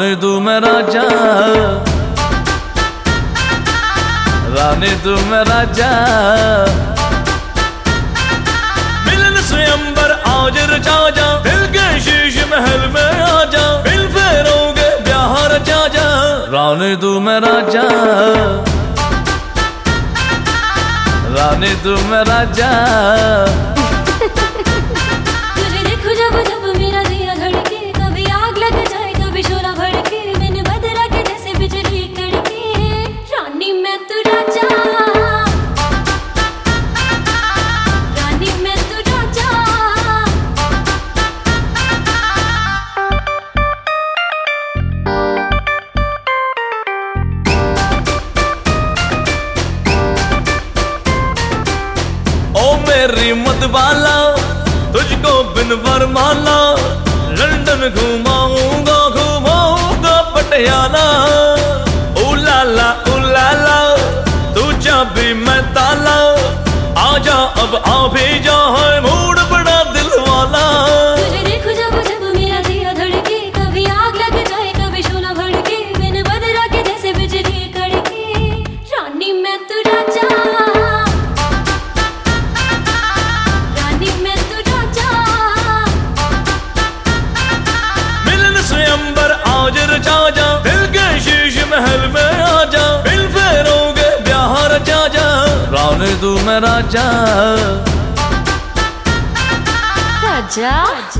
रानी तू मैं राजा, रानी तू मैं राजा। मिलन से अंबर आज रचा जा, दिल के शीश महल में आ जा, दिल फेरोगे ब्याह रचा जा। रानी तू मैं राजा, रानी तू मैं राजा। तुझे देखो जब जब मेरा दिया धड़के, कभी आग लग जाए कभी शोला भड़के, बिन बदरा के जैसे बिजली कड़के। रानी मैं तू राजा, रानी मैं तू राजा। ओ मेरी मतवाला, तुझको बिन वरमाला, लंदन घुमाऊंगा घुमाऊंगा पटियाला। उलाला उलाला, तू चाबी मैं ताला, आजा अब आ भी जा, है मूड बड़ा दिल वाला। तुझे देखो जब जब मेरा दिया धड़के, कभी आग लग जाए कभी शोला भड़के, बिन बदरा के जैसे बिजली कड़के। रानी मैं तू राजा, रानी मैं तू राजा। मिलन से अंबर आज रचा जा, दिल के शीश महल में आ जा, दिल फेरोगे ब्याह रचा जा। रानी तू मैं राजा, राजा।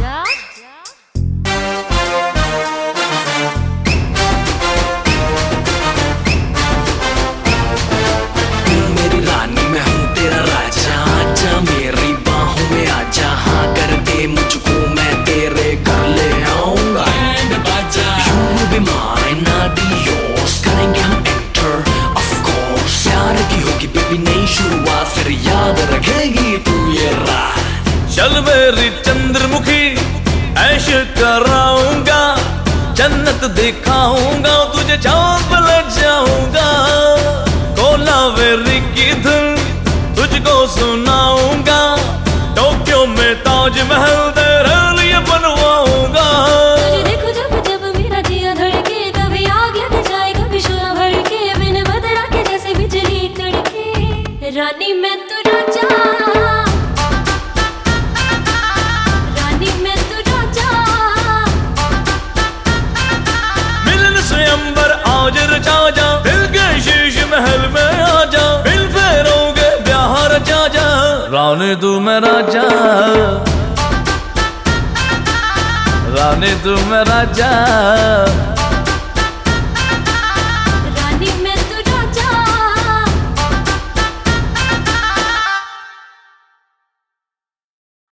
मेरी रानी मैं हूँ तेरा राजा, आजा मेरी बाहों में आजा। हाँ कर दे मुझको मैं तेरे घर ले आऊंगा। You will be mine, I'll be yours, करेंगे हम enter of course। प्यार की होगी बेबी नई शुरुआत, फिर याद रखेगी तू ये रात। चल मेरी चंद्रमुखी ऐश कराऊंगा, जन्नत दिखाऊंगा तुझे, चांद पे ले जाऊंगा। कोलावेरी की धुन तुझको सुनाऊंगा, टोक्यो में ताजमहल तेरे लिए बनवाऊंगा। तुझे देखो जब जब मेरा दिया धड़के, कभी आग लग जाए कभी शोला भड़के, बिन बदरा के जैसे बिजली कड़के। रानी मैं तू राजा, रानी मैं तू राजा। मिलन से अंबर आज रचा जा, दिल के शीश महल में आ जा, दिल फेरोगे ब्याह रचा जा। रानी तू मैं राजा, रानी तू मैं राजा।